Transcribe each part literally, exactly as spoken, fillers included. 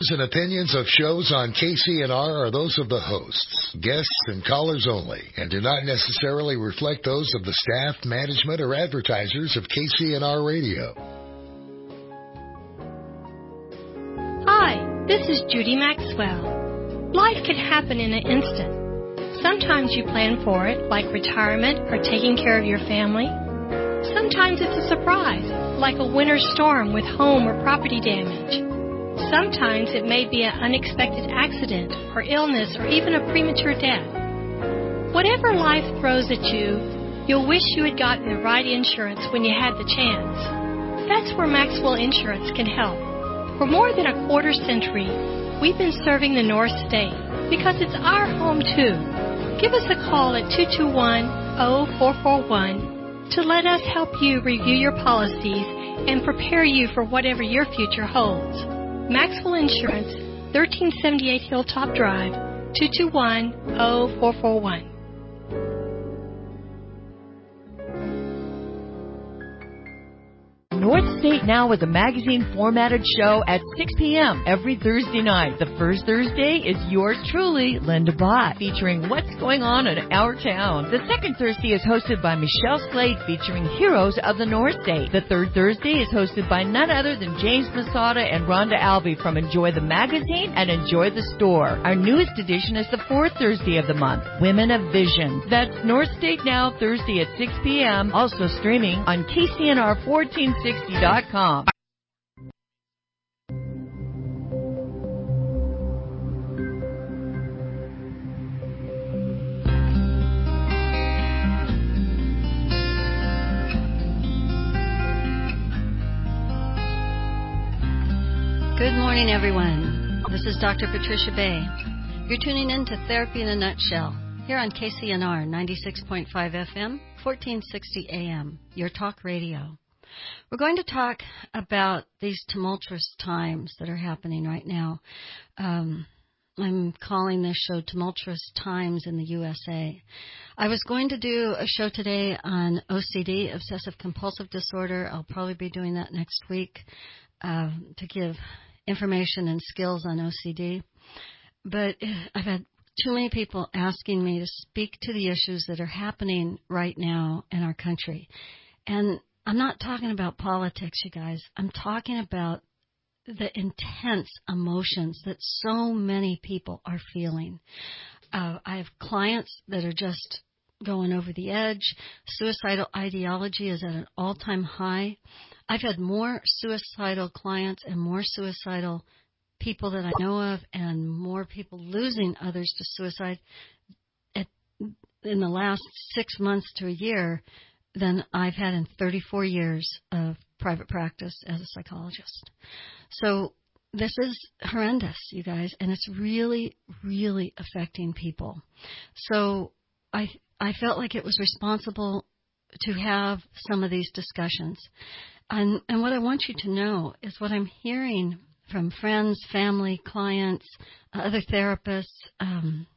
views and opinions of shows on K C N R are those of the hosts, guests, and callers only, and do not necessarily reflect those of the staff, management, or advertisers of K C N R Radio. Hi, this is Judy Maxwell. Life could happen in an instant. Sometimes you plan for it, like retirement or taking care of your family. Sometimes it's a surprise, like a winter storm with home or property damage. Sometimes it may be an unexpected accident or illness or even a premature death. Whatever life throws at you, you'll wish you had gotten the right insurance when you had the chance. That's where Maxwell Insurance can help. For more than a quarter century, we've been serving the North State because it's our home too. Give us a call at two two one, zero four four one to let us help you review your policies and prepare you for whatever your future holds. Maxwell Insurance, thirteen seventy-eight Hilltop Drive, two two one, zero four four one. North State Now is a magazine formatted show at six p.m. every Thursday night. The first Thursday is yours truly, Linda Bott, featuring what's going on in our town. The second Thursday is hosted by Michelle Slade, featuring heroes of the North State. The third Thursday is hosted by none other than James Masada and Rhonda Albee from Enjoy the Magazine and Enjoy the Store. Our newest edition is the fourth Thursday of the month, Women of Vision. That's North State Now, Thursday at six p.m., also streaming on K C N R fourteen sixty dot com. Good morning, everyone. This is Doctor Patricia Bay. You're tuning in to Therapy in a Nutshell here on K C N R ninety-six point five F M, fourteen sixty A M, your talk radio. We're going to talk about these tumultuous times that are happening right now. Um, I'm calling this show Tumultuous Times in the U S A. I was going to do a show today on O C D, Obsessive Compulsive Disorder. I'll probably be doing that next week uh, to give information and skills on O C D. But I've had too many people asking me to speak to the issues that are happening right now in our country. And I'm not talking about politics, you guys. I'm talking about the intense emotions that so many people are feeling. Uh, I have clients that are just going over the edge. Suicidal ideology is at an all-time high. I've had more suicidal clients and more suicidal people that I know of and more people losing others to suicide at, in the last six months to a year than I've had in thirty-four years of private practice as a psychologist. So this is horrendous, you guys, and it's really, really affecting people. So I I felt like it was responsible to have some of these discussions. And, and what I want you to know is what I'm hearing from friends, family, clients, uh, other therapists, um,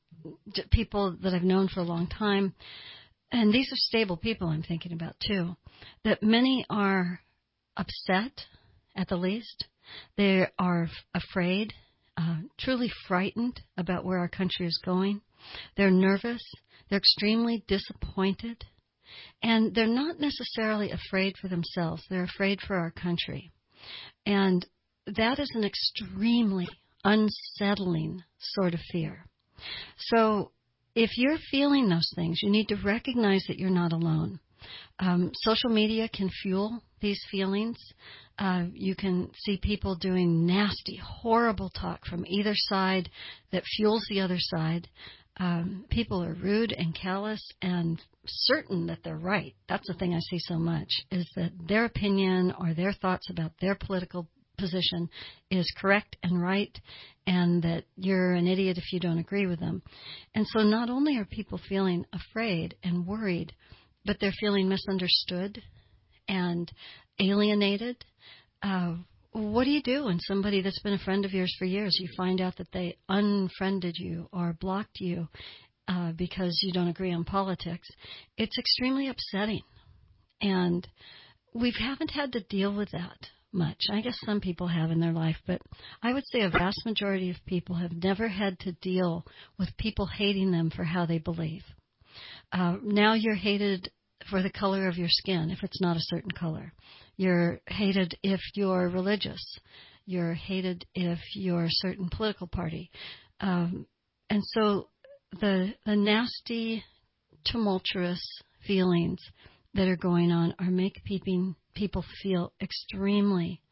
people that I've known for a long time. And these are stable people I'm thinking about, too, that many are upset, at the least. They are f- afraid, uh, truly frightened about where our country is going. They're nervous. They're extremely disappointed. And they're not necessarily afraid for themselves. They're afraid for our country. And that is an extremely unsettling sort of fear. So if you're feeling those things, you need to recognize that you're not alone. Um, social media can fuel these feelings. Uh, you can see people doing nasty, horrible talk from either side that fuels the other side. Um, people are rude and callous and certain that they're right. That's the thing I see so much, is that their opinion or their thoughts about their political position is correct and right, and that you're an idiot if you don't agree with them. And so not only are people feeling afraid and worried, but they're feeling misunderstood and alienated. Uh, what do you do when somebody that's been a friend of yours for years, you find out that they unfriended you or blocked you uh, because you don't agree on politics? It's extremely upsetting. And we haven't had to deal with that much. I guess some people have in their life, but I would say a vast majority of people have never had to deal with people hating them for how they believe. Uh, now you're hated for the color of your skin if it's not a certain color. You're hated if you're religious. You're hated if you're a certain political party. Um, and so the the nasty, tumultuous feelings that are going on are making people, people feel extremely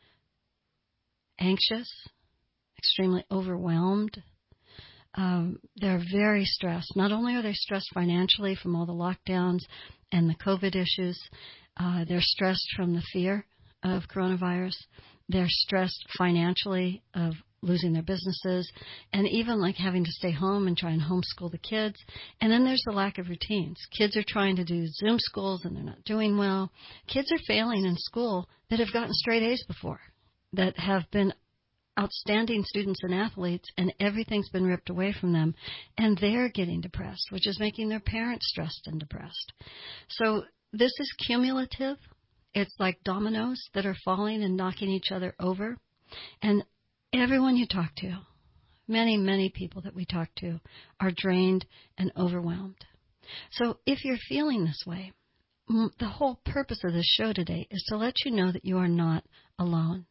anxious, extremely overwhelmed. Um, they're very stressed. Not only are they stressed financially from all the lockdowns and the COVID issues, uh, they're stressed from the fear of coronavirus. They're stressed financially of losing their businesses, and even like having to stay home and try and homeschool the kids. And then there's the lack of routines. Kids are trying to do Zoom schools and they're not doing well. Kids are failing in school that have gotten straight A's before, that have been outstanding students and athletes, and everything's been ripped away from them, and they're getting depressed, which is making their parents stressed and depressed. So this is cumulative. It's like dominoes that are falling and knocking each other over. And everyone you talk to, many, many people that we talk to, are drained and overwhelmed. So if you're feeling this way, the whole purpose of this show today is to let you know that you are not alone.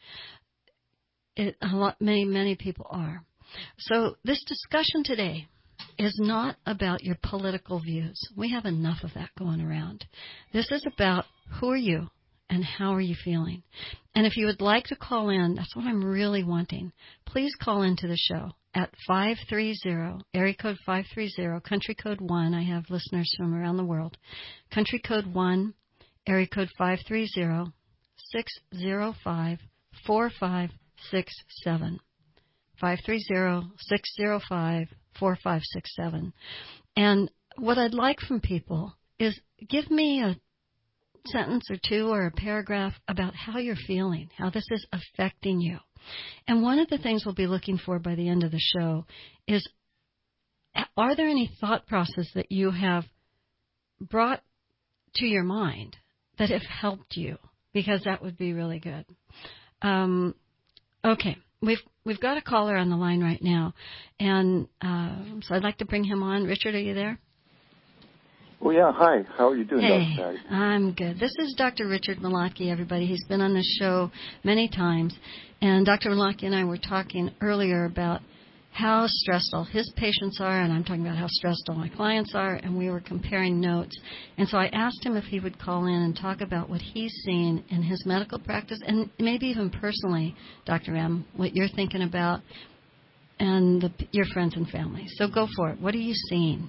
It, a lot, many, many people are. So this discussion today is not about your political views. We have enough of that going around. This is about who are you and how are you feeling. And if you would like to call in, that's what I'm really wanting. Please call into the show at five three zero, area code five three zero, country code one. I have listeners from around the world. Country code one, area code five three zero, six zero five, four five six seven. five three zero, six zero five, four five six seven. And what I'd like from people is give me a sentence or two or a paragraph about how you're feeling, how this is affecting you. And one of the things we'll be looking for by the end of the show is, are there any thought process that you have brought to your mind that have helped you? Because that would be really good. Um, okay. We've we've got a caller on the line right now, and uh, so I'd like to bring him on. Richard, are you there? Oh, yeah. Hi. How are you doing, hey, Doctor Patty? I'm good. This is Doctor Richard Malachy, everybody. He's been on this show many times, and Doctor Malachy and I were talking earlier about how stressed all his patients are, and I'm talking about how stressed all my clients are, and we were comparing notes. And so I asked him if he would call in and talk about what he's seen in his medical practice, and maybe even personally, Doctor M, what you're thinking about, and the, your friends and family. So go for it. What are you seeing?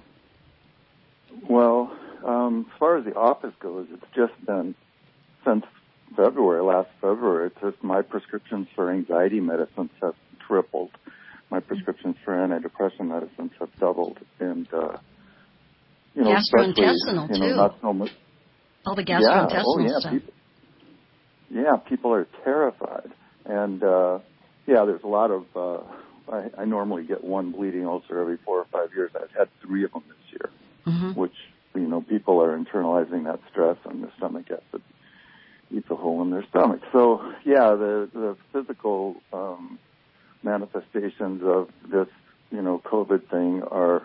Well, um, as far as the office goes, it's just been since February, last February, it's just my prescriptions for anxiety medicines have tripled. My prescriptions for antidepressant medicines have doubled, and uh, you know, gastrointestinal you know, too. not so much. All the gastrointestinal yeah, oh, yeah, stuff. People, yeah, people are terrified, and uh, yeah, there's a lot of. Uh, I, I normally get one bleeding ulcer every four or five years. I've had three of them this year, mm-hmm. which you know, people are internalizing that stress, and the stomach acid eats a hole in their stomach. So yeah, the the physical. Um, manifestations of this, you know, COVID thing are,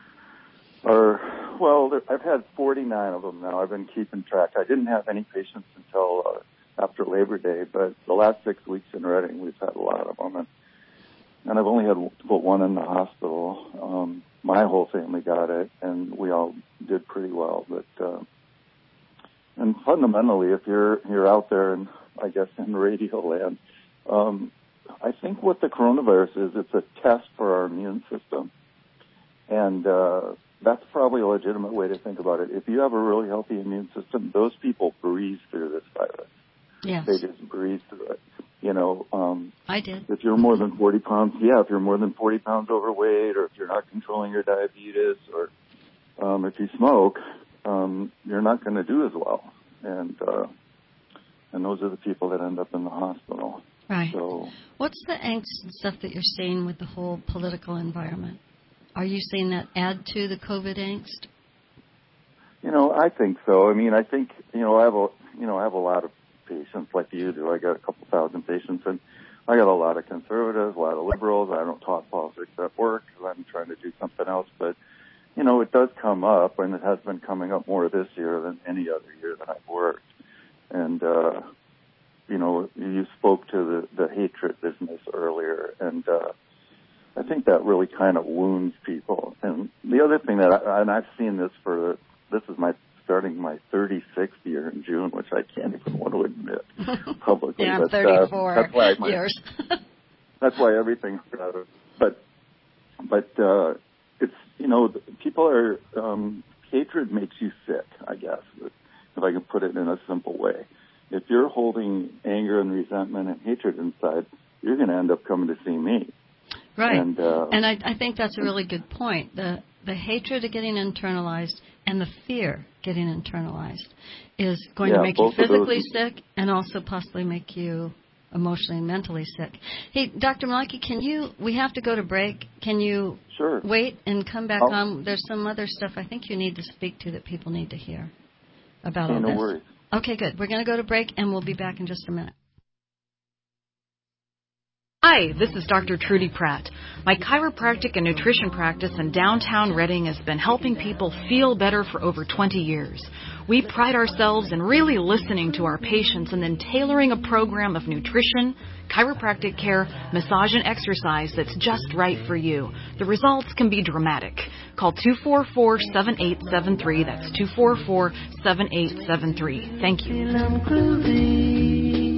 are well, I've had forty-nine of them now. I've been keeping track. I didn't have any patients until uh, after Labor Day, but the last six weeks in Reading, we've had a lot of them. And, and I've only had but one in the hospital. Um, my whole family got it, and we all did pretty well. But uh, and fundamentally, if you're you're out there, and I guess in radio land, um, I think what the coronavirus is, it's a test for our immune system. And uh, that's probably a legitimate way to think about it. If you have a really healthy immune system, those people breeze through this virus. Yes. They just breeze through it. You know, um, I did. If you're more than forty pounds, yeah, if you're more than forty pounds overweight, or if you're not controlling your diabetes, or um, if you smoke, um, you're not going to do as well. And uh, and those are the people that end up in the hospital. Right. So, what's the angst and stuff that you're seeing with the whole political environment? Are you seeing that add to the COVID angst? You know, I think so. I mean, I think, you know, I have a, you know, I have a lot of patients like you do. I got a couple thousand patients, and I got a lot of conservatives, a lot of liberals. I don't talk politics at work because I'm trying to do something else. But, you know, it does come up, and it has been coming up more this year than any other year that I've worked. And, uh, you know, you spoke to the, the hatred business earlier, and uh, I think that really kind of wounds people. And the other thing that, I, and I've seen this for, this is my starting my thirty-sixth year in June, which I can't even want to admit publicly. Yeah, I'm but, thirty-four uh, that's why my, years. that's why everything's better. But, but uh, it's, you know, people are, um, hatred makes you sick, I guess, if I can put it in a simple way. If you're holding anger and resentment and hatred inside, you're going to end up coming to see me. Right. And, uh, and I, I think that's a really good point. The the hatred of getting internalized and the fear getting internalized is going yeah, to make you physically those... sick and also possibly make you emotionally and mentally sick. Hey, Doctor Malaki, can you, we have to go to break. Can you sure. wait and come back I'll... on? There's some other stuff I think you need to speak to that people need to hear about hey, all no this. worries. Okay, good. We're going to go to break, and we'll be back in just a minute. Hi, this is Doctor Trudy Pratt. My chiropractic and nutrition practice in downtown Reading has been helping people feel better for over twenty years. We pride ourselves in really listening to our patients and then tailoring a program of nutrition, chiropractic care, massage, and exercise that's just right for you. The results can be dramatic. Call two four four, seven eight seven three. That's two four four, seven eight seven three. Thank you.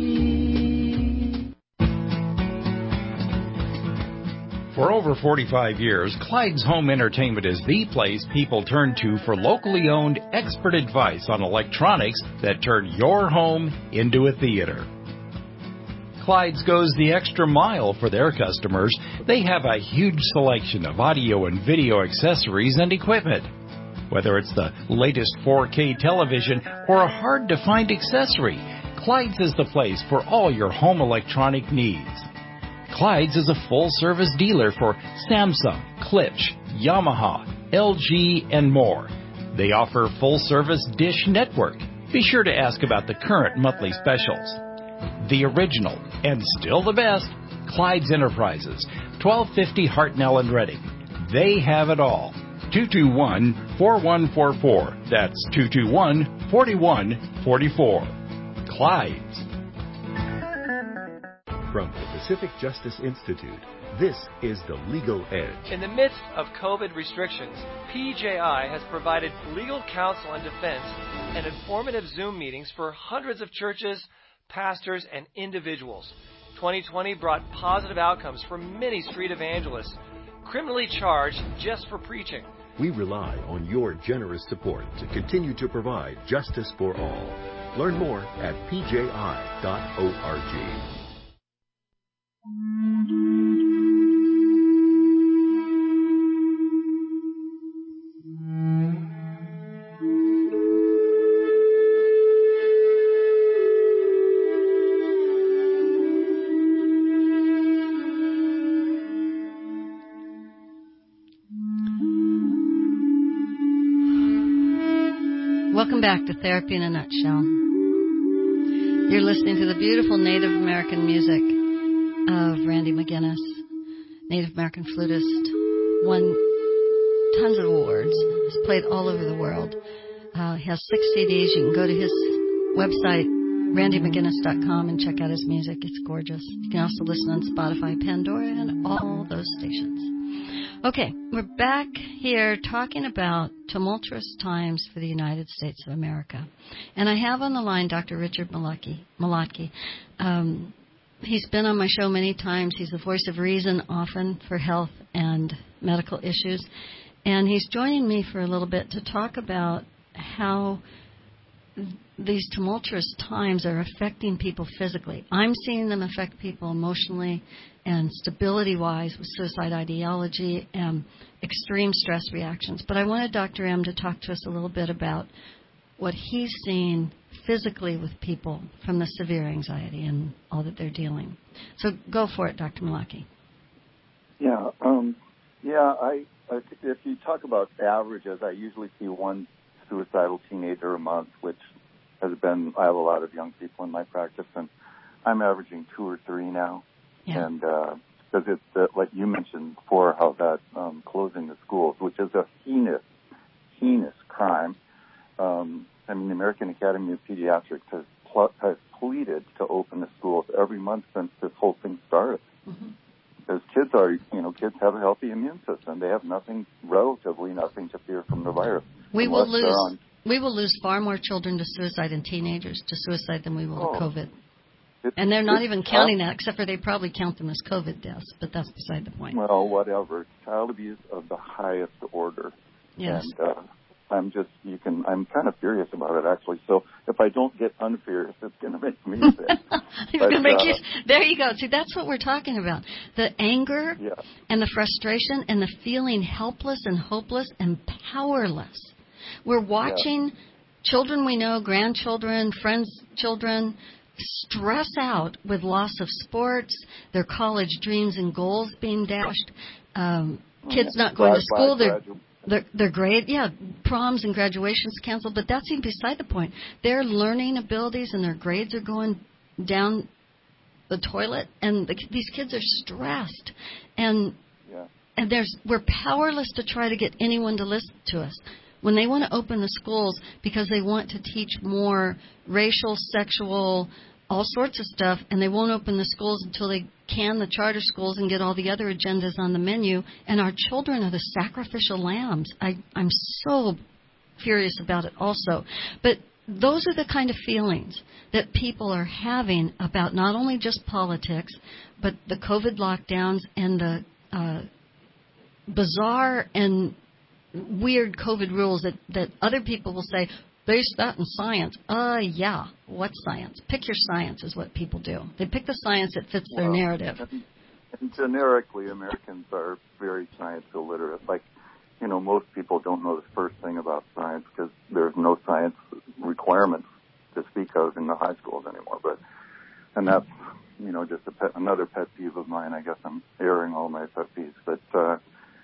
For over forty-five years, Clyde's Home Entertainment is the place people turn to for locally owned expert advice on electronics that turn your home into a theater. Clyde's goes the extra mile for their customers. They have a huge selection of audio and video accessories and equipment. Whether it's the latest four K television or a hard-to-find accessory, Clyde's is the place for all your home electronic needs. Clyde's is a full-service dealer for Samsung, Klipsch, Yamaha, L G, and more. They offer full-service Dish Network. Be sure to ask about the current monthly specials. The original, and still the best, Clyde's Enterprises, twelve fifty Hartnell and Reading. They have it all. two two one, four one four four. That's two two one, four one four four. Clyde's. From the Pacific Justice Institute, this is The Legal Edge. In the midst of COVID restrictions, P J I has provided legal counsel and defense and informative Zoom meetings for hundreds of churches, pastors, and individuals. twenty twenty brought positive outcomes for many street evangelists, criminally charged just for preaching. We rely on your generous support to continue to provide justice for all. Learn more at p j i dot org. Welcome back to Therapy in a Nutshell. You're listening to the beautiful Native American music of Randy McGinnis, Native American flutist, won tons of awards, has played all over the world. Uh, he has six C Ds. You can go to his website, randy mcginnis dot com, and check out his music. It's gorgeous. You can also listen on Spotify, Pandora, and all those stations. Okay, we're back here talking about tumultuous times for the United States of America. And I have on the line Doctor Richard Malotky. Malotky. Um, he's been on my show many times. He's the voice of reason often for health and medical issues. And he's joining me for a little bit to talk about how these tumultuous times are affecting people physically. I'm seeing them affect people emotionally and stability-wise with suicide ideology and extreme stress reactions. But I wanted Doctor M to talk to us a little bit about what he's seeing physically with people from the severe anxiety and all that they're dealing. So go for it, Doctor Malotky. Yeah, um, yeah. I, I if you talk about averages, I usually see one suicidal teenager a month, which has been, I have a lot of young people in my practice, and I'm averaging two or three now. Yeah. And because uh, it's, uh, like you mentioned before, how that um, closing the schools, which is a heinous, heinous crime. Um, I mean, the American Academy of Pediatrics has, pl- has pleaded to open the schools every month since this whole thing started. Mm-hmm. Because kids are, you know, kids have a healthy immune system. They have nothing, relatively nothing to fear from the virus. We will lose, on... we will lose far more children to suicide and teenagers to suicide than we will oh, to COVID. It, and they're not even counting that, except for they probably count them as COVID deaths, but that's beside the point. Well, whatever. Child abuse of the highest order. Yes. And uh, I'm just, you can, I'm kind of furious about it, actually. So if I don't get unfurious, it's going to make me sick. It's going to make uh, you, there you go. See, that's what we're talking about. The anger yeah. and the frustration and the feeling helpless and hopeless and powerless. We're watching yeah. children we know, grandchildren, friends' children, stress out with loss of sports, their college dreams and goals being dashed, um, kids not going to school, their, their, their grade, yeah, proms and graduations canceled, but that's even beside the point. Their learning abilities and their grades are going down the toilet, and the, these kids are stressed, and yeah. and there's we're powerless to try to get anyone to listen to us. When they want to open the schools because they want to teach more racial, sexual, all sorts of stuff, and they won't open the schools until they can the charter schools and get all the other agendas on the menu, and our children are the sacrificial lambs. I, I'm so furious about it also. But those are the kind of feelings that people are having about not only just politics, but the COVID lockdowns and the uh, bizarre and weird COVID rules that, that other people will say, base that in science. Uh, yeah. What science? Pick your science is what people do. They pick the science that fits their well, narrative. And, and generically, Americans are very science illiterate. Like, you know, most people don't know the first thing about science because there's no science requirements to speak of in the high schools anymore. But, and that's, you know, just a pet, another pet peeve of mine. I guess I'm airing all my pet peeves. But, uh,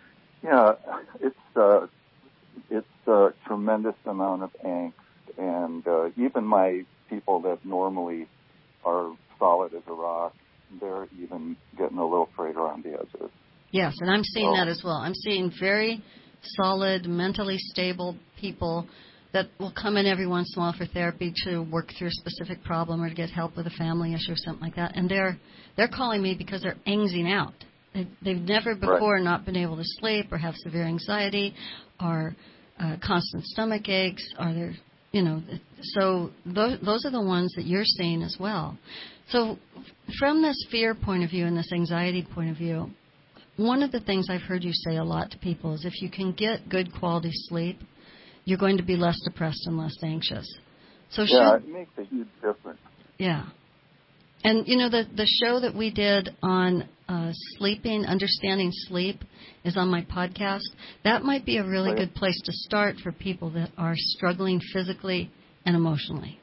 yeah, it's, uh, it's a tremendous amount of angst, and uh, even my people that normally are solid as a rock, they're even getting a little frayed around the edges. Yes, and I'm seeing so, that as well. I'm seeing very solid, mentally stable people that will come in every once in a while for therapy to work through a specific problem or to get help with a family issue or something like that, and they're they're calling me because they're angsing out. They've never before right. not been able to sleep or have severe anxiety or uh, constant stomach aches. Or they're, you know, so those, those are the ones that you're seeing as well. So from this fear point of view and this anxiety point of view, one of the things I've heard you say a lot to people is if you can get good quality sleep, you're going to be less depressed and less anxious. So yeah, should, it makes a huge difference. Yeah. And, you know, the, the show that we did on uh, sleeping, understanding sleep, is on my podcast. That might be a really good place to start for people that are struggling physically and emotionally.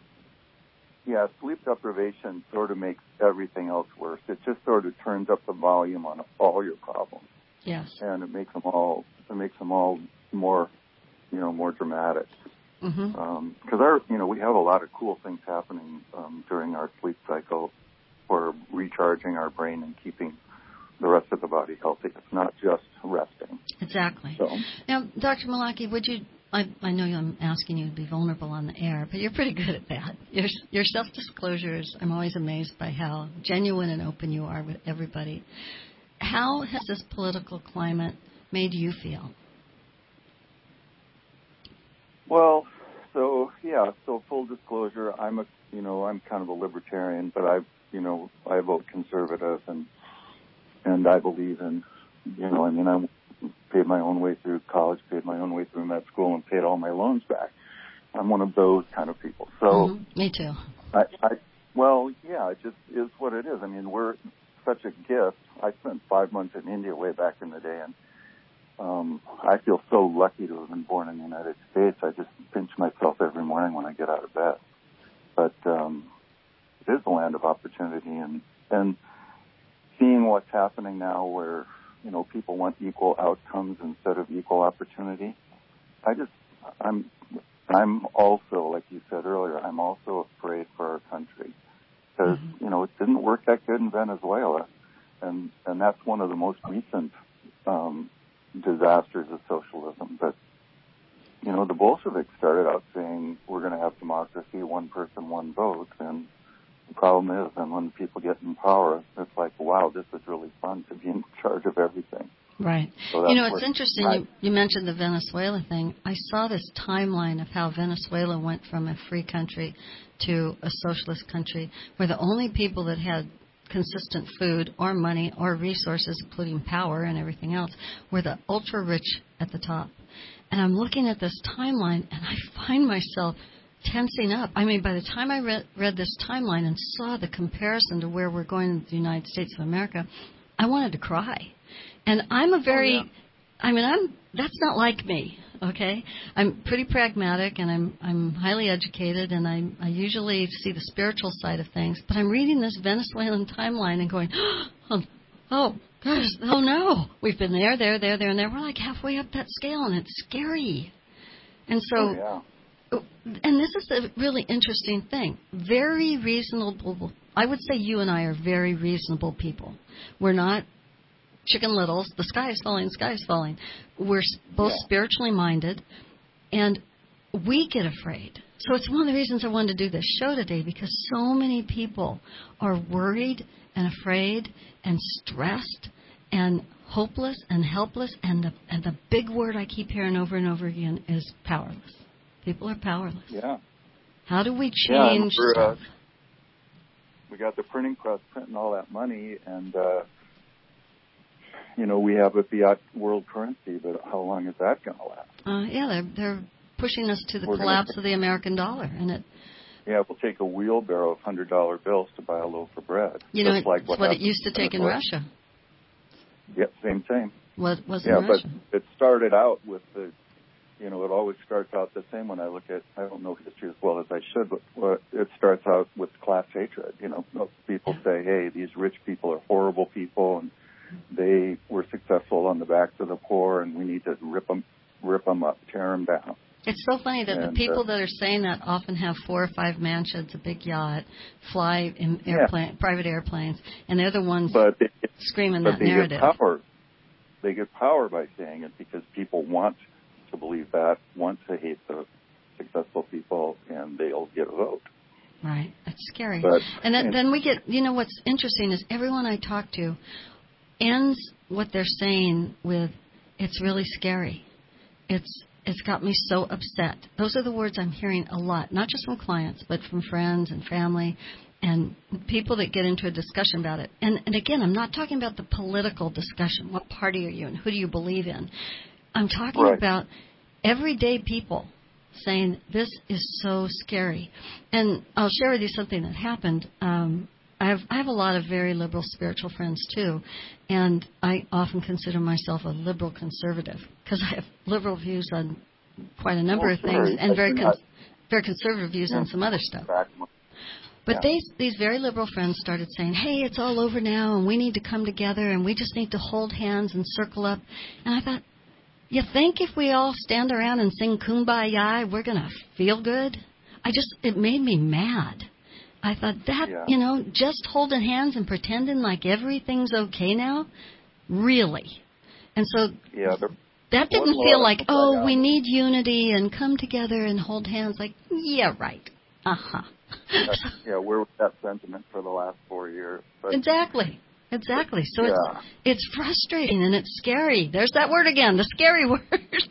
Yeah, sleep deprivation sort of makes everything else worse. It just sort of turns up the volume on all your problems. Yes. And it makes them all, it makes them all more, you know, more dramatic. Mm-hmm. Because um, our, you know, we have a lot of cool things happening um, during our sleep cycle for recharging our brain and keeping the rest of the body healthy. It's not just resting. Exactly. So. Now, Doctor Malaki, would you? I, I know I'm asking you to be vulnerable on the air, but you're pretty good at that. Your, your self-disclosures, I'm always amazed by how genuine and open you are with everybody. How has this political climate made you feel? Well, so yeah, so full disclosure, I'm a, you know, I'm kind of a libertarian, but I, you know, I vote conservative, and and I believe in, you know, I mean, I paid my own way through college, paid my own way through med school, and paid all my loans back. I'm one of those kind of people. So mm-hmm. Me too. I, I, well, yeah, it just is what it is. I mean, we're such a gift. I spent five months in India way back in the day, and Um, I feel so lucky to have been born in the United States. I just pinch myself every morning when I get out of bed. But um, it is a land of opportunity, and and seeing what's happening now, where you know people want equal outcomes instead of equal opportunity. I just I'm I'm also, like you said earlier, I'm also afraid for our country because, mm-hmm. you know, it didn't work that good in Venezuela. And, and that's one of the most recent um, disasters of socialism. But, you know, the Bolsheviks started out saying we're going to have democracy, one person, one vote. And the problem is, and when people get in power, it's like, wow, this is really fun to be in charge of everything. Right. So you know, it's interesting. You, you mentioned the Venezuela thing. I saw this timeline of how Venezuela went from a free country to a socialist country where the only people that had consistent food or money or resources, including power and everything else, were the ultra-rich at the top. And I'm looking at this timeline, and I find myself tensing up. I mean, by the time I read, read this timeline and saw the comparison to where we're going in the United States of America, I wanted to cry. And I'm a very, oh, yeah. I mean, I'm that's not like me, okay? I'm pretty pragmatic, and I'm I'm highly educated, and I I usually see the spiritual side of things. But I'm reading this Venezuelan timeline and going, oh, oh gosh, oh no, we've been there, there, there, there, and there. We're like halfway up that scale, and it's scary. And so, oh, yeah. and this is a really interesting thing. Very reasonable. I would say you and I are very reasonable people. We're not Chicken Littles, the sky is falling, the sky is falling. We're both yeah. spiritually minded, and we get afraid. So it's one of the reasons I wanted to do this show today, because so many people are worried and afraid and stressed and hopeless and helpless, and the, and the big word I keep hearing over and over again is powerless. People are powerless. Yeah. How do we yeah, change stuff? Uh, we got the printing press printing all that money, and uh, you know, we have a fiat world currency, but how long is that going to last? Uh, yeah, they're they're pushing us to the We're collapse gonna, of the American dollar, and it. Yeah, we'll take a wheelbarrow of hundred dollar bills to buy a loaf of bread. You know, it's like what, what it used to take in Russia. Yep, same same. What was in yeah, Russia? but it started out with the, you know, it always starts out the same. When I look at, I don't know history as well as I should, but well, it starts out with class hatred. You know, people say, hey, these rich people are horrible people, and they were successful on the backs of the poor, and we need to rip them, rip them up, tear them down. It's so funny that and, the people uh, that are saying that often have four or five mansions, a big yacht, fly in airplane, yeah. private airplanes, and they're the ones but they, screaming but that they narrative. Get power. They get power by saying it because people want to believe that, want to hate the successful people, and they'll get a vote. Right. That's scary. But, and then, then we get, you know, what's interesting is everyone I talk to ends what they're saying with, it's really scary. It's it's got me so upset. Those are the words I'm hearing a lot, not just from clients, but from friends and family and people that get into a discussion about it. And, and again, I'm not talking about the political discussion. What party are you in? Who do you believe in? I'm talking right. about everyday people saying, this is so scary. And I'll share with you something that happened. Um, I have I have a lot of very liberal spiritual friends, too, and I often consider myself a liberal conservative because I have liberal views on quite a number oh, of sure. things and very con- very conservative views on some other stuff. But yeah. they, these very liberal friends started saying, hey, it's all over now, and we need to come together, and we just need to hold hands and circle up. And I thought, you think if we all stand around and sing Kumbaya, we're going to feel good? I just, it made me mad. I thought that, yeah. you know, just holding hands and pretending like everything's okay now, really. And so yeah, that didn't feel like, oh, we need unity and come together and hold hands. Like, yeah, right. Uh-huh. yeah, we're with that sentiment for the last four years. But, exactly. Exactly. So yeah. it's it's frustrating and it's scary. There's that word again, the scary word.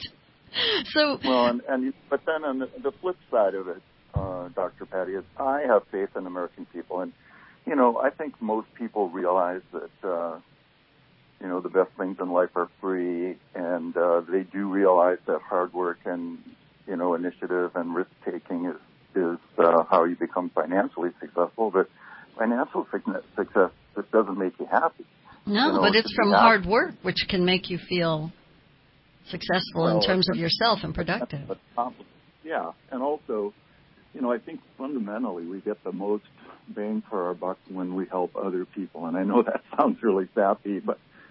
so Well, and, and but then on the, the flip side of it, Uh, Doctor Patty, is I have faith in American people, and you know I think most people realize that uh, you know the best things in life are free, and uh, they do realize that hard work and you know initiative and risk taking is is uh, how you become financially successful. But financial success it doesn't make you happy. No, you know, but it's from hard work, which can make you feel successful well, in terms of yourself and productive. Yeah, and also. You know, I think fundamentally we get the most bang for our buck when we help other people. And I know that sounds really sappy, but,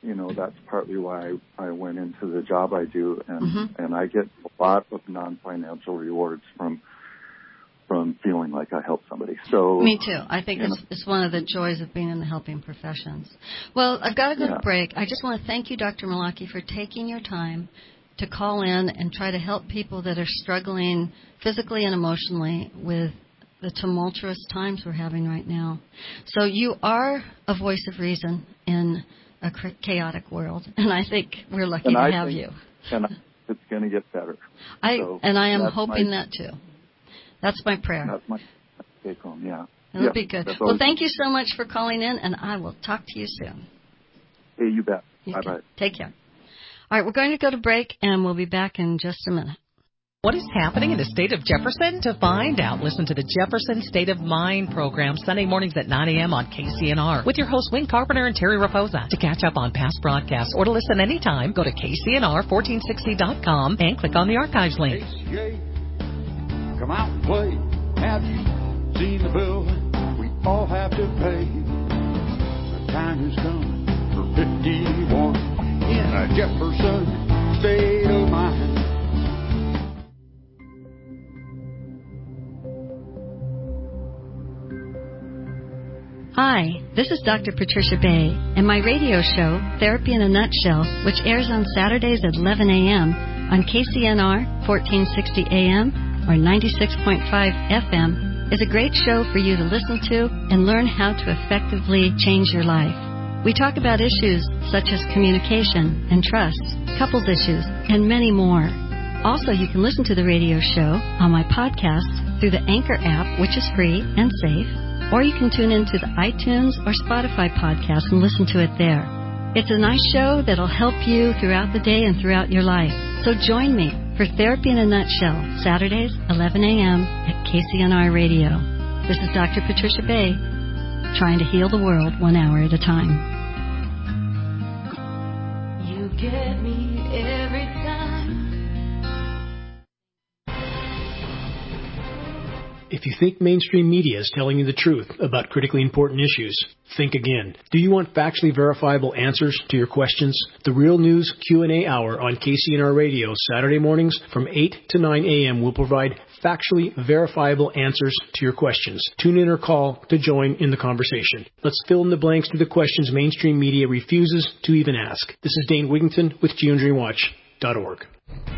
you know, that's partly why I, I went into the job I do, and Mm-hmm. and I get a lot of non-financial rewards from from feeling like I helped somebody. So me too. I think you it's, know, it's one of the joys of being in the helping professions. Well, I've got to go Yeah. to break. I just want to thank you, Doctor Malaki, for taking your time to call in and try to help people that are struggling physically and emotionally with the tumultuous times we're having right now. So you are a voice of reason in a chaotic world, and I think we're lucky and to I have think, you. And it's going to get better. I So and I am that's hoping my, that too. That's my prayer. That's my take home. Yeah. It'll yeah, be good. that's Well, always- thank you so much for calling in, and I will talk to you soon. Hey, you bet. You Bye can. bye. Take care. All right, we're going to go to break, and we'll be back in just a minute. What is happening in the state of Jefferson? To find out, listen to the Jefferson State of Mind program Sunday mornings at nine a.m. on K C N R with your hosts Wayne Carpenter and Terry Raposa. To catch up on past broadcasts or to listen anytime, go to K C N R fourteen sixty dot com and click on the archives link. A C A, come out and play. Have you seen the bill we all have to pay? The time has come for fifty-one in a Jefferson State of Mind. Hi, this is Doctor Patricia Bay, and my radio show, Therapy in a Nutshell, which airs on Saturdays at eleven a.m. on K C N R fourteen sixty A M or ninety-six point five F M, is a great show for you to listen to and learn how to effectively change your life. We talk about issues such as communication and trust, couples issues, and many more. Also, you can listen to the radio show on my podcast through the Anchor app, which is free and safe, or you can tune into the iTunes or Spotify podcast and listen to it there. It's a nice show that'll help you throughout the day and throughout your life. So join me for Therapy in a Nutshell, Saturdays, eleven a.m. at K C N R Radio. This is Doctor Patricia Bay, trying to heal the world one hour at a time. You get me every time. If you think mainstream media is telling you the truth about critically important issues, think again. Do you want factually verifiable answers to your questions? The Real News Q and A Hour on K C N R Radio Saturday mornings from eight to nine a.m. will provide factually verifiable answers to your questions. Tune in or call to join in the conversation. Let's fill in the blanks to the questions mainstream media refuses to even ask. This is Dane Wigington with Geoengineering Watch dot org.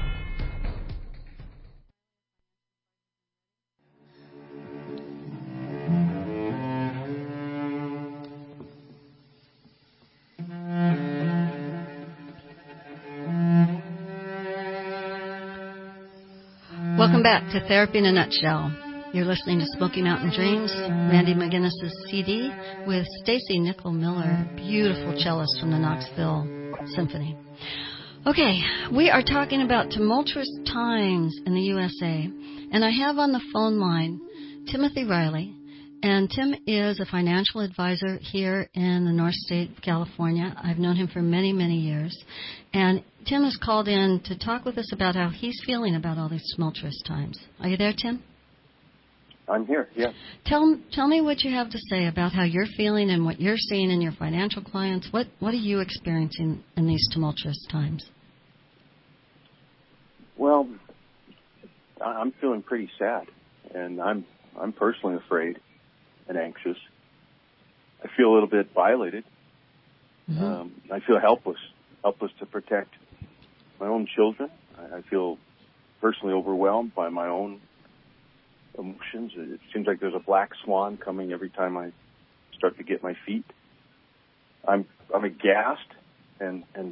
Welcome back to Therapy in a Nutshell. You're listening to Smoky Mountain Dreams, Randy McGinnis's C D with Stacy Nickel Miller, beautiful cellist from the Knoxville Symphony. Okay, we are talking about tumultuous times in the U S A, and I have on the phone line Timothy Riley, and Tim is a financial advisor here in the North State of California. I've known him for many, many years, and Tim has called in to talk with us about how he's feeling about all these tumultuous times. Are you there, Tim? I'm here, yeah. Tell tell me what you have to say about how you're feeling and what you're seeing in your financial clients. What what are you experiencing in these tumultuous times? Well, I'm feeling pretty sad, and I'm I'm personally afraid and anxious. I feel a little bit violated. Mm-hmm. Um, I feel helpless, helpless to protect my own children. I, I feel personally overwhelmed by my own emotions. It seems like there's a black swan coming every time I start to get my feet. I'm I'm aghast and and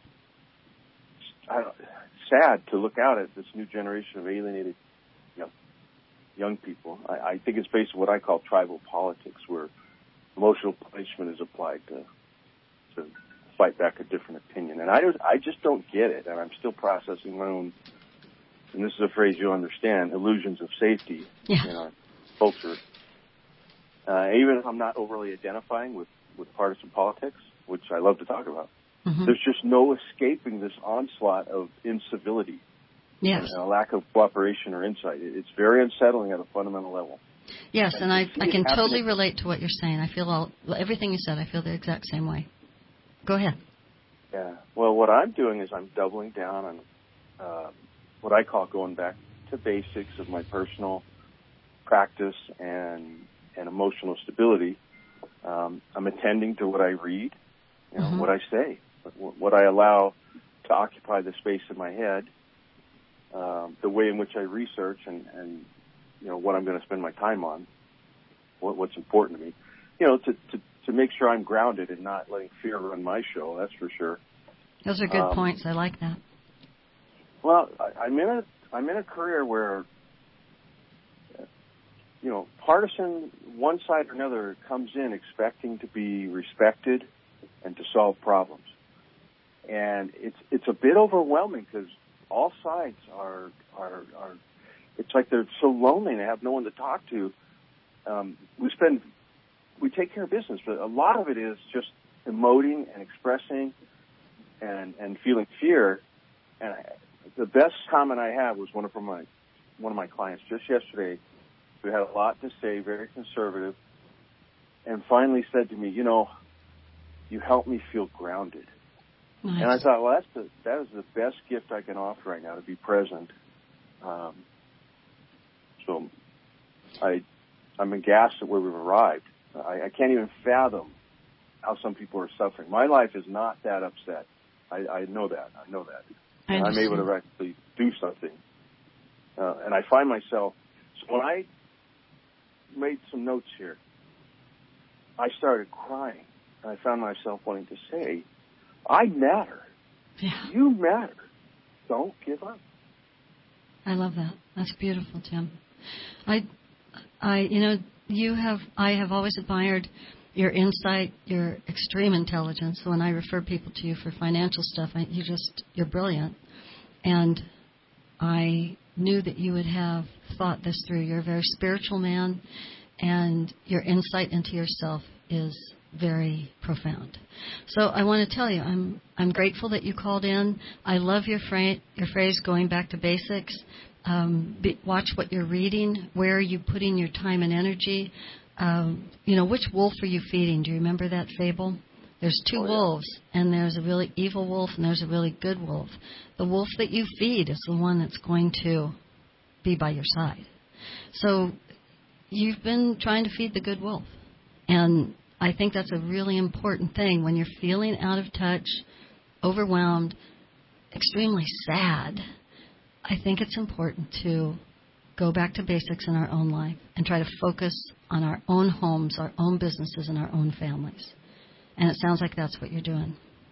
I, sad to look out at this new generation of alienated, you know, young people. I, I think it's based on what I call tribal politics, where emotional punishment is applied to to fight back a different opinion. And I just, I just don't get it, and I'm still processing my own, and this is a phrase you'll understand, illusions of safety yeah. in our culture. Uh, even if I'm not overly identifying with, with partisan politics, which I love to talk about, mm-hmm. there's just no escaping this onslaught of incivility yes. and a lack of cooperation or insight. It's very unsettling at a fundamental level. Yes, and, and I, I can totally relate to what you're saying. I feel all everything you said. I feel the exact same way. Go ahead. Yeah. Well, what I'm doing is I'm doubling down on uh, what I call going back to basics of my personal practice and and emotional stability. Um, I'm attending to what I read, you know, mm-hmm. what I say, what, what I allow to occupy the space in my head, um, the way in which I research, and, and you know what I'm going to spend my time on, what, what's important to me, you know, to, to to make sure I'm grounded and not letting fear run my show. That's for sure. Those are good um, points. I like that. Well, I, I'm in a I'm in a career where, you know, partisan, one side or another comes in expecting to be respected and to solve problems. And it's it's a bit overwhelming because all sides are, are, are, it's like they're so lonely and they have no one to talk to. Um, we spend, we take care of business, but a lot of it is just emoting and expressing and, and feeling fear. And I, the best comment I had was one of my, one of my clients just yesterday, who had a lot to say, very conservative, and finally said to me, you know, you help me feel grounded. Nice. And I thought, well, that's the, that is the best gift I can offer right now, to be present. Um, so I, I'm aghast at where we've arrived. I, I can't even fathom how some people are suffering. My life is not that upset. I, I know that. I know that. I and I'm able to actually do something. Uh, and I find myself, so when I made some notes here, I started crying. And I found myself wanting to say, I matter. Yeah. You matter. Don't give up. I love that. That's beautiful, Tim. I, I, you know, you have, I have always admired your insight, your extreme intelligence. So when I refer people to you for financial stuff, I, you just, you're brilliant. And I knew that you would have thought this through. You're a very spiritual man, and your insight into yourself is very profound. So I want to tell you, I'm I'm grateful that you called in. I love your fra- your phrase, going back to basics. Um, be, watch what you're reading. Where are you putting your time and energy? Um, you know, which wolf are you feeding? Do you remember that fable? There's two oh, yeah. wolves, and there's a really evil wolf, and there's a really good wolf. The wolf that you feed is the one that's going to be by your side. So you've been trying to feed the good wolf. And I think that's a really important thing when you're feeling out of touch, overwhelmed, extremely sad. I think it's important to go back to basics in our own life and try to focus on our own homes, our own businesses, and our own families. And it sounds like that's what you're doing.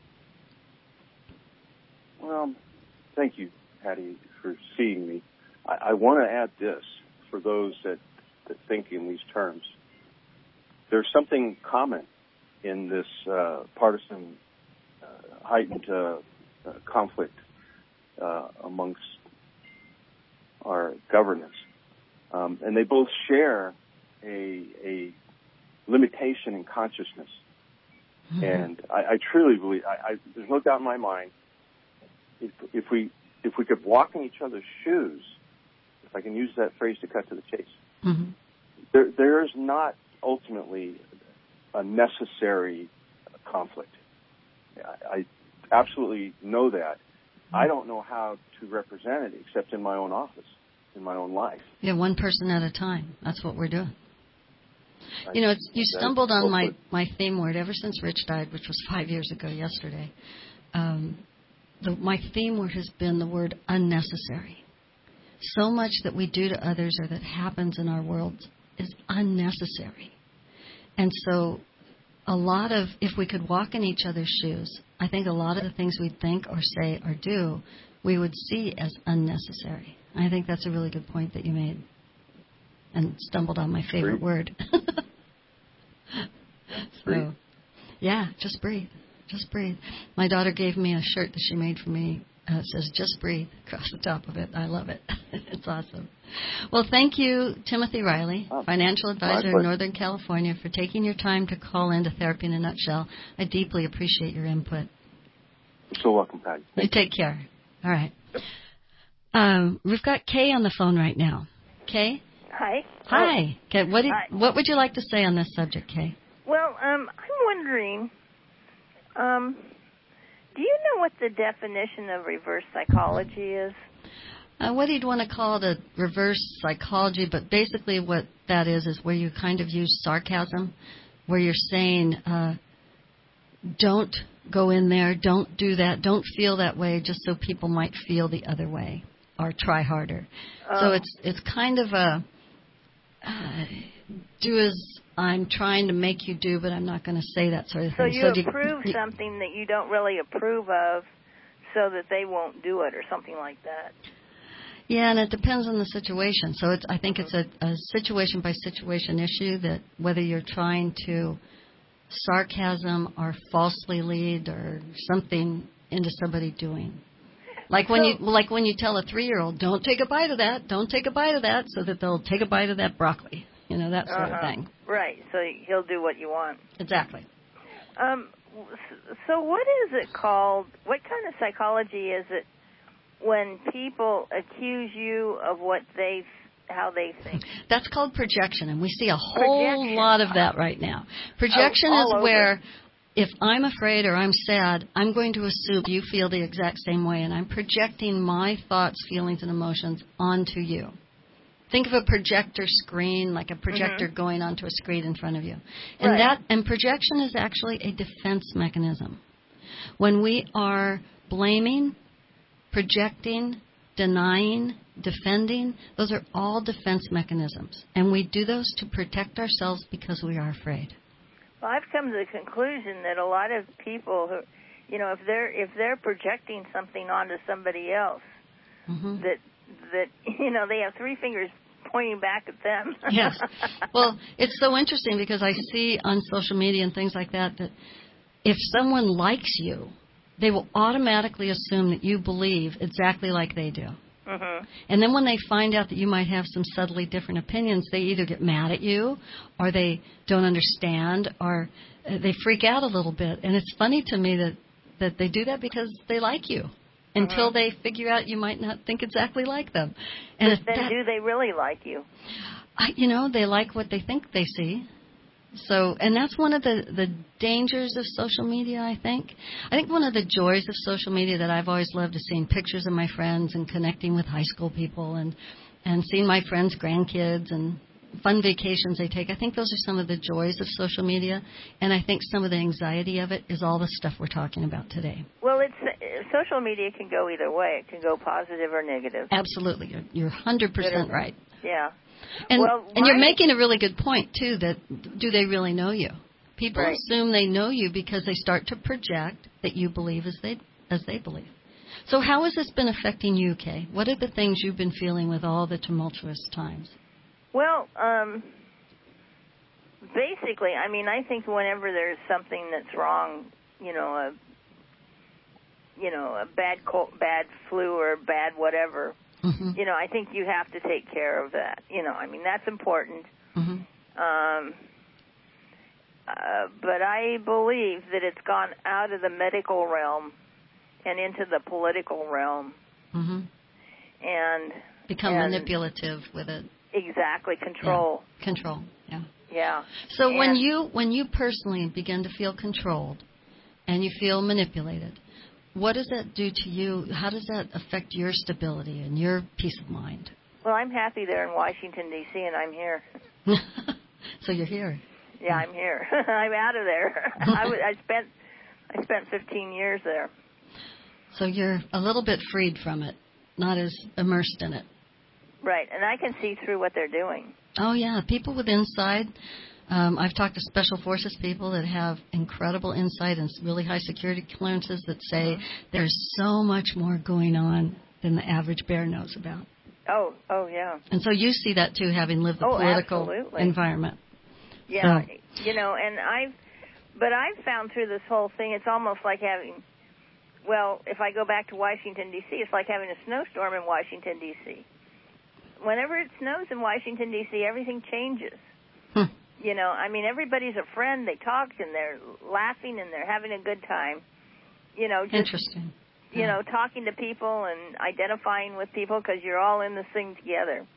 Well, thank you, Patty, for seeing me. I, I want to add this for those that, that think in these terms. There's something common in this uh, partisan, uh, heightened uh, uh, conflict uh, amongst our governance. Um, and they both share a, a limitation in consciousness. Mm-hmm. And I, I truly believe, I, I, there's no doubt in my mind, if, if we if we could walk in each other's shoes, if I can use that phrase to cut to the chase, mm-hmm. there there is not ultimately a necessary conflict. I, I absolutely know that. Mm-hmm. I don't know how to represent it except in my own office, in my own life. Yeah, one person at a time. That's what we're doing. You know, it's, you stumbled on my, my theme word ever since Rich died, which was five years ago yesterday. Um, the, my theme word has been the word unnecessary. So much that we do to others or that happens in our world is unnecessary. And so a lot of, if we could walk in each other's shoes, I think a lot of the things we think or say or do, we would see as unnecessary. I think that's a really good point that you made. And stumbled on my favorite breathe. word. so, yeah, just breathe. Just breathe. My daughter gave me a shirt that she made for me. Uh, it says, just breathe, across the top of it. I love it. It's awesome. Well, thank you, Timothy Riley, oh, financial advisor in Northern California, for taking your time to call in to Therapy in a Nutshell. I deeply appreciate your input. You're so welcome, Patty. You take care. All right. Um, we've got Kay on the phone right now. Kay? Hi. Hi. Okay, what, did, Hi. what would you like to say on this subject, Kay? Well, um, I'm wondering, um, Do you know what the definition of reverse psychology is? Uh, whether you'd want to call it a reverse psychology, but basically what that is is where you kind of use sarcasm, where you're saying, uh, don't go in there, don't do that, don't feel that way, just so people might feel the other way, or try harder. Oh. So it's it's kind of a uh, do as I'm trying to make you do, but I'm not going to say that sort of so thing. You so you approve you, something that you don't really approve of, so that they won't do it, or something like that. Yeah, and it depends on the situation. So it's, I think it's a, a situation-by-situation issue, that whether you're trying to sarcasm or falsely lead or something into somebody doing. Like when so, you like when you tell a three-year-old, don't take a bite of that, don't take a bite of that, so that they'll take a bite of that broccoli. You know, that sort uh-huh. of thing. Right, so he'll do what you want. Exactly. Um, so what is it called, what kind of psychology is it when people accuse you of what they, how they think? That's called projection, and we see a whole projection. lot of that right now. Projection oh, is over. where if I'm afraid or I'm sad, I'm going to assume you feel the exact same way, and I'm projecting my thoughts, feelings, and emotions onto you. Think of a projector screen, like a projector mm-hmm. going onto a screen in front of you. And right. that and projection is actually a defense mechanism. When we are blaming, projecting, denying, defending, those are all defense mechanisms. And we do those to protect ourselves because we are afraid. Well, I've come to the conclusion that a lot of people who, you know, if they're if they're projecting something onto somebody else, mm-hmm. that that you know they have three fingers pointing back at them. Yes. Well, it's so interesting because I see on social media and things like that that if someone likes you, they will automatically assume that you believe exactly like they do. Mm-hmm. And then when they find out that you might have some subtly different opinions, they either get mad at you or they don't understand or they freak out a little bit. And it's funny to me that, that they do that because they like you until mm-hmm. they figure out you might not think exactly like them. And but then that, do they really like you? I, you know, they like what they think they see. So, and that's one of the, the dangers of social media, I think. I think one of the joys of social media that I've always loved is seeing pictures of my friends and connecting with high school people and, and seeing my friends' grandkids and fun vacations they take. I think those are some of the joys of social media, and I think some of the anxiety of it is all the stuff we're talking about today. Well, it's uh, social media can go either way. It can go positive or negative. Absolutely. You're, you're one hundred percent right. Yeah. And, well, and you're making a really good point, too, that do they really know you? People right. assume they know you because they start to project that you believe as they as they believe. So how has this been affecting you, Kay? What are the things you've been feeling with all the tumultuous times? Well, um, basically, I mean, I think whenever there's something that's wrong, you know, a you know, a bad cold, bad flu or bad whatever, mm-hmm. you know, I think you have to take care of that. You know, I mean, that's important. Mm-hmm. Um, uh, but I believe that it's gone out of the medical realm and into the political realm. Mm-hmm. And become and manipulative with it. Exactly, control. Yeah. Control, yeah. Yeah. So and when you when you personally begin to feel controlled and you feel manipulated, what does that do to you? How does that affect your stability and your peace of mind? Well, I'm happy there in Washington, D C, and I'm here. So you're here. Yeah, I'm here. I'm out of there. I, was, I spent I spent fifteen years there. So you're a little bit freed from it, not as immersed in it. Right, and I can see through what they're doing. Oh, yeah. People with insight. Um, I've talked to Special Forces people that have incredible insight and really high security clearances that say mm-hmm. there's so much more going on than the average bear knows about. Oh, oh, yeah. And so you see that, too, having lived the oh, political absolutely. environment. Yeah, so. you know, and I've, but I've found through this whole thing, it's almost like having, well, if I go back to Washington, D C, it's like having a snowstorm in Washington, D C Whenever it snows in Washington, D C, everything changes. Hmm. You know, I mean, everybody's a friend. They talk, and they're laughing, and they're having a good time. You know, just, Interesting. You yeah. know, talking to people and identifying with people because you're all in this thing together. And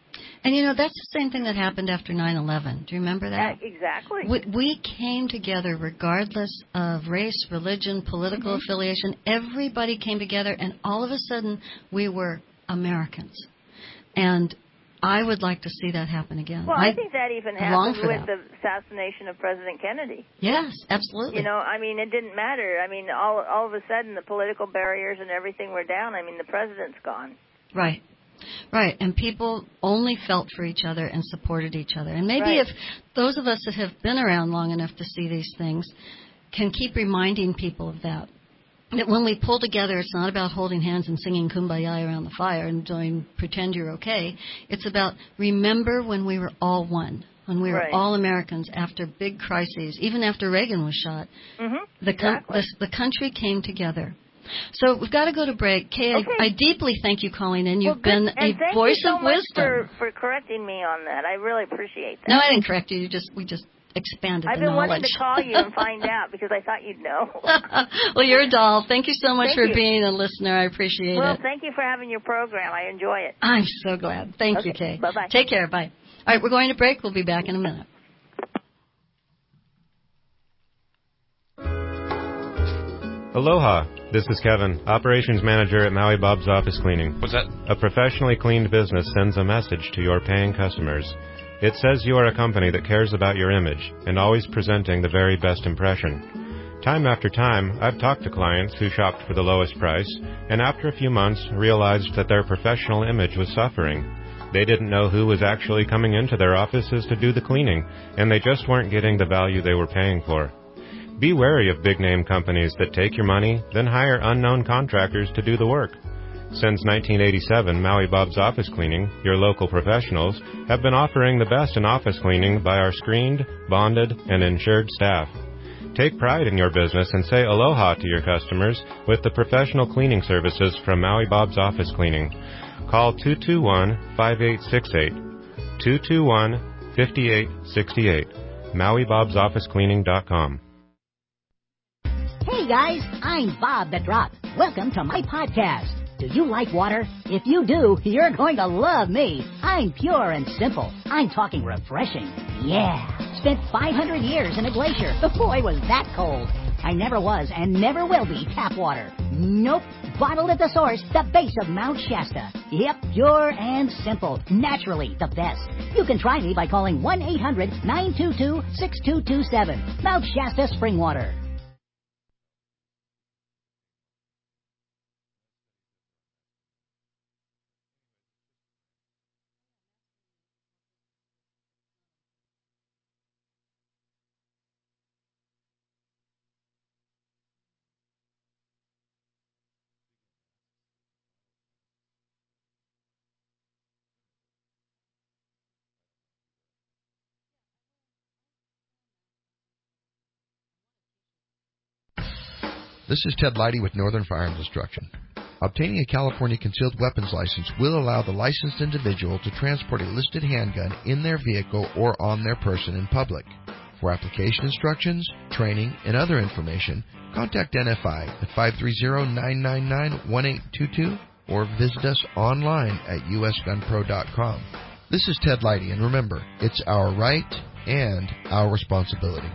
And, you know, that's the same thing that happened after nine eleven. Do you remember that? Uh, exactly. We, we came together regardless of race, religion, political mm-hmm. affiliation. Everybody came together, and all of a sudden we were Americans. And I would like to see that happen again. Well, I, I think that even happened with that. the assassination of President Kennedy. Yes, absolutely. You know, I mean, it didn't matter. I mean, all all of a sudden the political barriers and everything were down. I mean, the president's gone. Right. Right, and people only felt for each other and supported each other. And maybe right. if those of us that have been around long enough to see these things can keep reminding people of that, that when we pull together, it's not about holding hands and singing Kumbaya around the fire and doing pretend you're okay. It's about remember when we were all one, when we were right. all Americans after big crises, even after Reagan was shot. Mm-hmm. The, com- exactly. the, the country came together. So we've got to go to break. Kay, okay. I, I deeply thank you calling in. You've well, been and a thank voice you so of much wisdom. For, for correcting me on that. I really appreciate that. No, I didn't correct you. You just we just expanded I've the been knowledge. wanting to call you and find out because I thought you'd know. Well, you're a doll. Thank you so much thank for you. being a listener. I appreciate well, it. Well, thank you for having your program. I enjoy it. I'm so glad. Thank okay. you, Kay. Bye-bye. Take care. Bye. All right, we're going to break. We'll be back in a minute. Aloha, this is Kevin, Operations Manager at Maui Bob's Office Cleaning. What's that? A professionally cleaned business sends a message to your paying customers. It says you are a company that cares about your image and always presenting the very best impression. Time after time, I've talked to clients who shopped for the lowest price and after a few months realized that their professional image was suffering. They didn't know who was actually coming into their offices to do the cleaning, and they just weren't getting the value they were paying for. Be wary of big-name companies that take your money, then hire unknown contractors to do the work. Since nineteen eighty-seven, Maui Bob's Office Cleaning, your local professionals, have been offering the best in office cleaning by our screened, bonded, and insured staff. Take pride in your business and say aloha to your customers with the professional cleaning services from Maui Bob's Office Cleaning. Call two two one, five eight six eight, two two one, five eight six eight, Maui Bob's Office Cleaning dot com. Hey guys, I'm Bob the Drop. Welcome to my podcast. Do you like water? If you do, you're going to love me. I'm pure and simple. I'm talking refreshing. Yeah. Spent five hundred years in a glacier. The boy was that cold. I never was and never will be tap water. Nope. Bottled at the source, the base of Mount Shasta. Yep, pure and simple. Naturally the best. You can try me by calling one eight hundred, nine two two, six two two seven. Mount Shasta Spring Water. This is Ted Leidy with Northern Firearms Instruction. Obtaining a California concealed weapons license will allow the licensed individual to transport a listed handgun in their vehicle or on their person in public. For application instructions, training, and other information, contact N F I at five three zero, nine nine nine, one eight two two or visit us online at u s gun pro dot com. This is Ted Leidy, and remember, it's our right and our responsibility.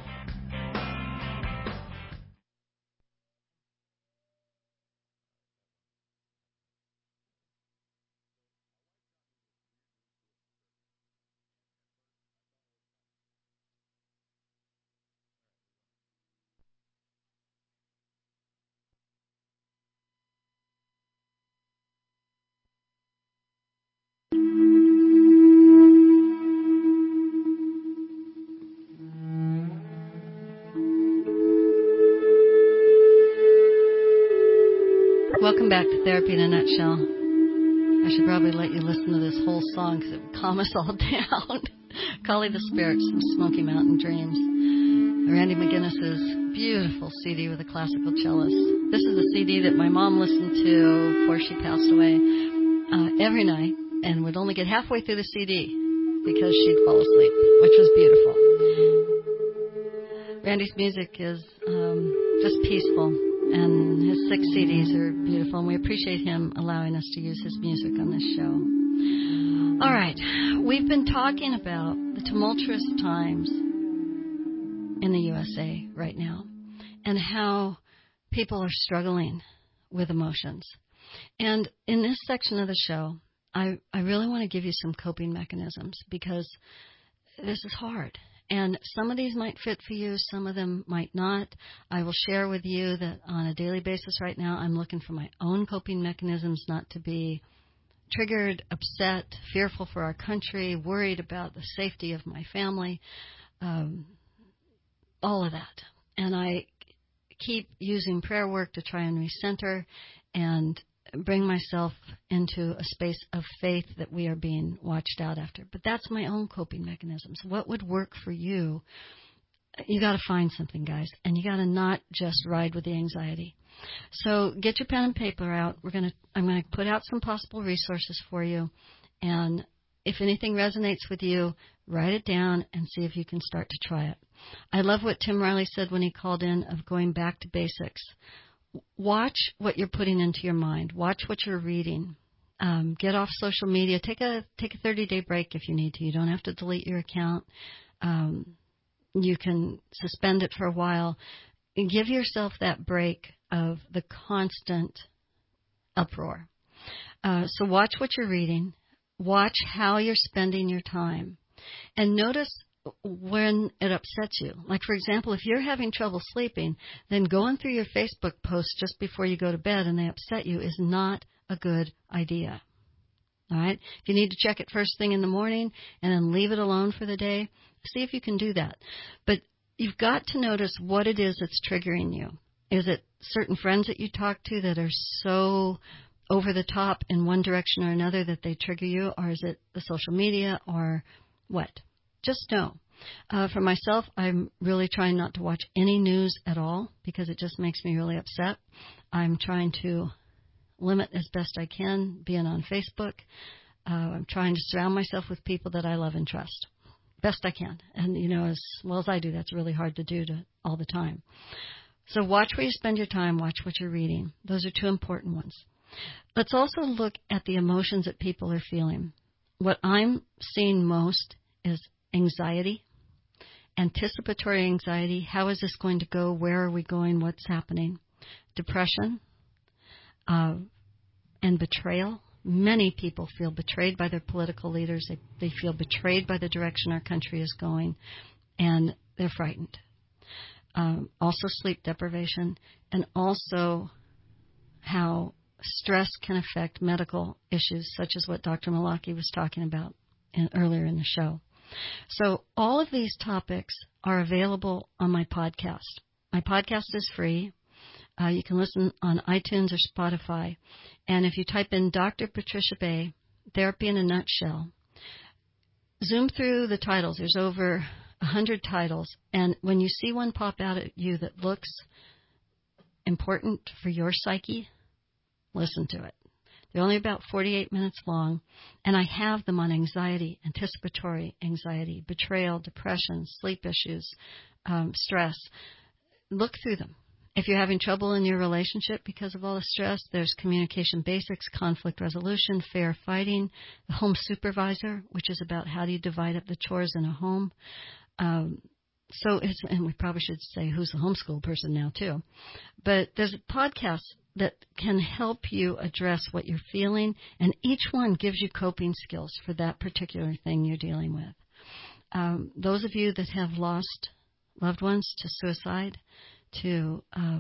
Welcome back to Therapy in a Nutshell. I should probably let you listen to this whole song because it would calm us all down. Callie the Spirits from Smoky Mountain Dreams. Randy McGinnis's beautiful C D with a classical cellist. This is the C D that my mom listened to before she passed away uh, every night and would only get halfway through the C D because she'd fall asleep, which was beautiful. Randy's music is um, just peaceful. And his six C Ds are beautiful, and we appreciate him allowing us to use his music on this show. All right. We've been talking about the tumultuous times in the U S A right now and how people are struggling with emotions. And in this section of the show, I, I really want to give you some coping mechanisms because this is hard. And some of these might fit for you, some of them might not. I will share with you that on a daily basis right now, I'm looking for my own coping mechanisms not to be triggered, upset, fearful for our country, worried about the safety of my family, um, all of that. And I keep using prayer work to try and recenter and bring myself into a space of faith that we are being watched out after. But that's my own coping mechanisms. What would work for you? You got to find something, guys, and you got to not just ride with the anxiety. So get your pen and paper out. We're going to I'm going to put out some possible resources for you, and if anything resonates with you, write it down and see if you can start to try it. I love what Tim Riley said when he called in of going back to basics. Watch what you're putting into your mind. Watch what you're reading. Um, get off social media. Take a take a thirty-day break if you need to. You don't have to delete your account. Um, you can suspend it for a while. And give yourself that break of the constant uproar. Uh, so watch what you're reading. Watch how you're spending your time. And notice when it upsets you. Like, for example, if you're having trouble sleeping, then going through your Facebook posts just before you go to bed and they upset you is not a good idea. All right? If you need to check it first thing in the morning and then leave it alone for the day, see if you can do that. But you've got to notice what it is that's triggering you. Is it certain friends that you talk to that are so over the top in one direction or another that they trigger you, or is it the social media, or what? Just know. Uh, for myself, I'm really trying not to watch any news at all because it just makes me really upset. I'm trying to limit as best I can being on Facebook. Uh, I'm trying to surround myself with people that I love and trust best I can. And, you know, as well as I do, that's really hard to do to, all the time. So watch where you spend your time. Watch what you're reading. Those are two important ones. Let's also look at the emotions that people are feeling. What I'm seeing most is anxiety, anticipatory anxiety. How is this going to go? Where are we going? What's happening? Depression uh, and betrayal. Many people feel betrayed by their political leaders. They, they feel betrayed by the direction our country is going, and they're frightened. Um, also sleep deprivation, and also how stress can affect medical issues, such as what Doctor Malaki was talking about in, earlier in the show. So all of these topics are available on my podcast. My podcast is free. Uh, you can listen on iTunes or Spotify. And if you type in Doctor Patricia Bay, Therapy in a Nutshell, zoom through the titles. There's over one hundred titles. And when you see one pop out at you that looks important for your psyche, listen to it. They're only about forty-eight minutes long, and I have them on anxiety, anticipatory anxiety, betrayal, depression, sleep issues, um, stress. Look through them. If you're having trouble in your relationship because of all the stress, there's communication basics, conflict resolution, fair fighting, the home supervisor, which is about how do you divide up the chores in a home. Um, so it's, and we probably should say who's the homeschool person now too. But there's a podcast that can help you address what you're feeling, and each one gives you coping skills for that particular thing you're dealing with. Um, those of you that have lost loved ones to suicide, to uh,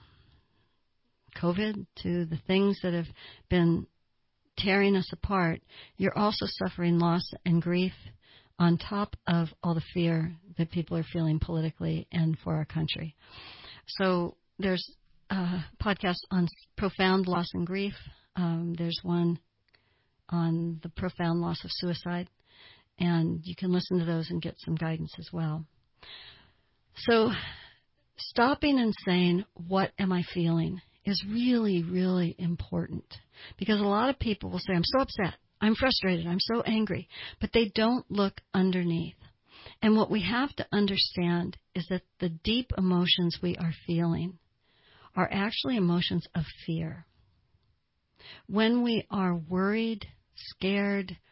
COVID, to the things that have been tearing us apart, you're also suffering loss and grief on top of all the fear that people are feeling politically and for our country. So there's a podcast on profound loss and grief. Um, there's one on the profound loss of suicide, and you can listen to those and get some guidance as well. So stopping and saying, what am I feeling, is really, really important, because a lot of people will say, I'm so upset, I'm frustrated, I'm so angry, but they don't look underneath. And what we have to understand is that the deep emotions we are feeling are actually emotions of fear. When we are worried, scared,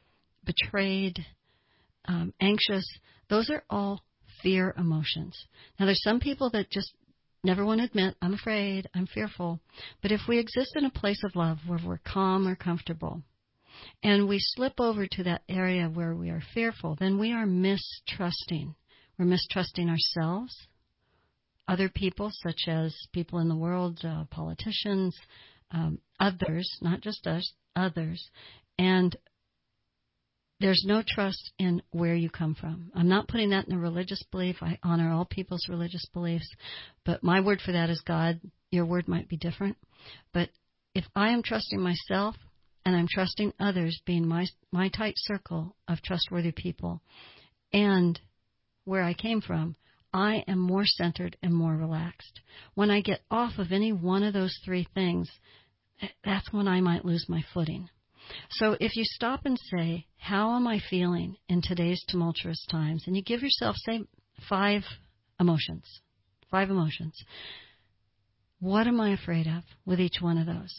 betrayed, um, anxious. Those are all fear emotions. Now, there's some people that just never want to admit, I'm afraid, I'm fearful. But if we exist in a place of love where we're calm or comfortable, and we slip over to that area where we are fearful, then we are mistrusting. We're mistrusting ourselves, other people, such as people in the world, uh, politicians, um, others, not just us, others. And there's no trust in where you come from. I'm not putting that in a religious belief. I honor all people's religious beliefs. But my word for that is God. Your word might be different. But if I am trusting myself and I'm trusting others, being my my tight circle of trustworthy people, and where I came from, I am more centered and more relaxed. When I get off of any one of those three things, that's when I might lose my footing. So if you stop and say, how am I feeling in today's tumultuous times? And you give yourself, say, five emotions, five emotions. What am I afraid of with each one of those?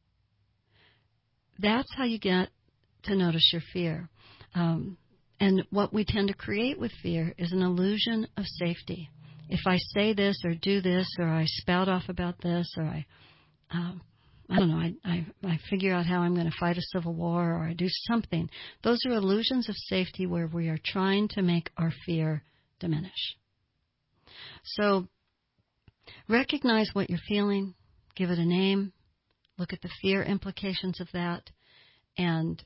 That's how you get to notice your fear. Um, and what we tend to create with fear is an illusion of safety. If I say this or do this, or I spout off about this, or I... Um, I don't know, I, I, I figure out how I'm going to fight a civil war, or I do something. Those are illusions of safety where we are trying to make our fear diminish. So recognize what you're feeling, give it a name, look at the fear implications of that, and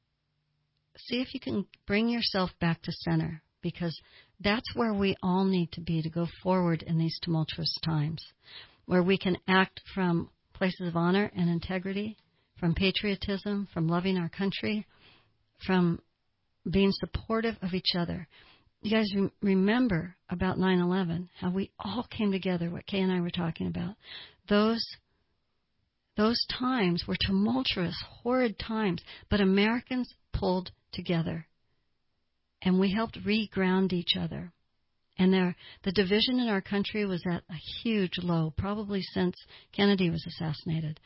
see if you can bring yourself back to center, because that's where we all need to be to go forward in these tumultuous times, where we can act from places of honor and integrity, from patriotism, from loving our country, from being supportive of each other. You guys re- remember about nine eleven, how we all came together, what Kay and I were talking about. Those, those times were tumultuous, horrid times, but Americans pulled together, and we helped reground each other. And there, the division in our country was at a huge low, probably since Kennedy was assassinated.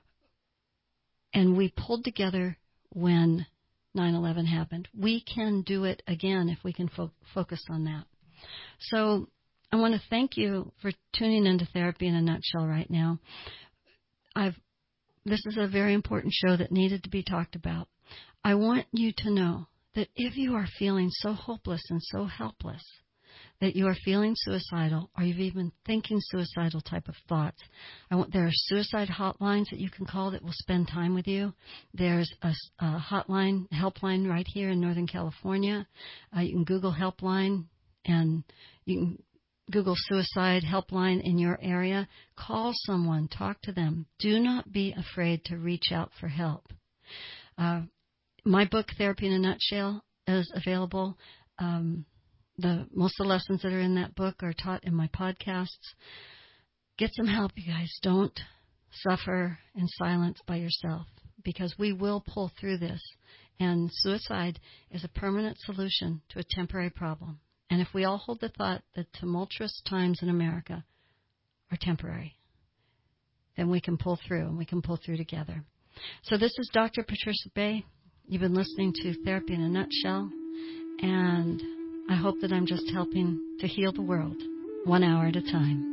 And we pulled together when nine eleven happened. We can do it again if we can fo- focus on that. So I want to thank you for tuning into Therapy in a Nutshell right now. I've, this is a very important show that needed to be talked about. I want you to know that if you are feeling so hopeless and so helpless, that you are feeling suicidal, or you've even thinking suicidal type of thoughts, I want, there are suicide hotlines that you can call that will spend time with you. There's a, a hotline, helpline right here in Northern California. Uh, you can Google helpline, and you can Google suicide helpline in your area. Call someone, talk to them. Do not be afraid to reach out for help. Uh, my book, Therapy in a Nutshell, is available. Um, The most of the lessons that are in that book are taught in my podcasts. Get some help, you guys. Don't suffer in silence by yourself, because we will pull through this. And suicide is a permanent solution to a temporary problem. And if we all hold the thought that tumultuous times in America are temporary, then we can pull through, and we can pull through together. So this is Doctor Patricia Bay. You've been listening to Therapy in a Nutshell. And I hope that I'm just helping to heal the world one hour at a time.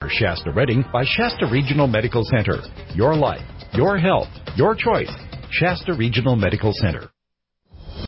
for Shasta Redding by Shasta Regional Medical Center. Your life, your health, your choice. Shasta Regional Medical Center.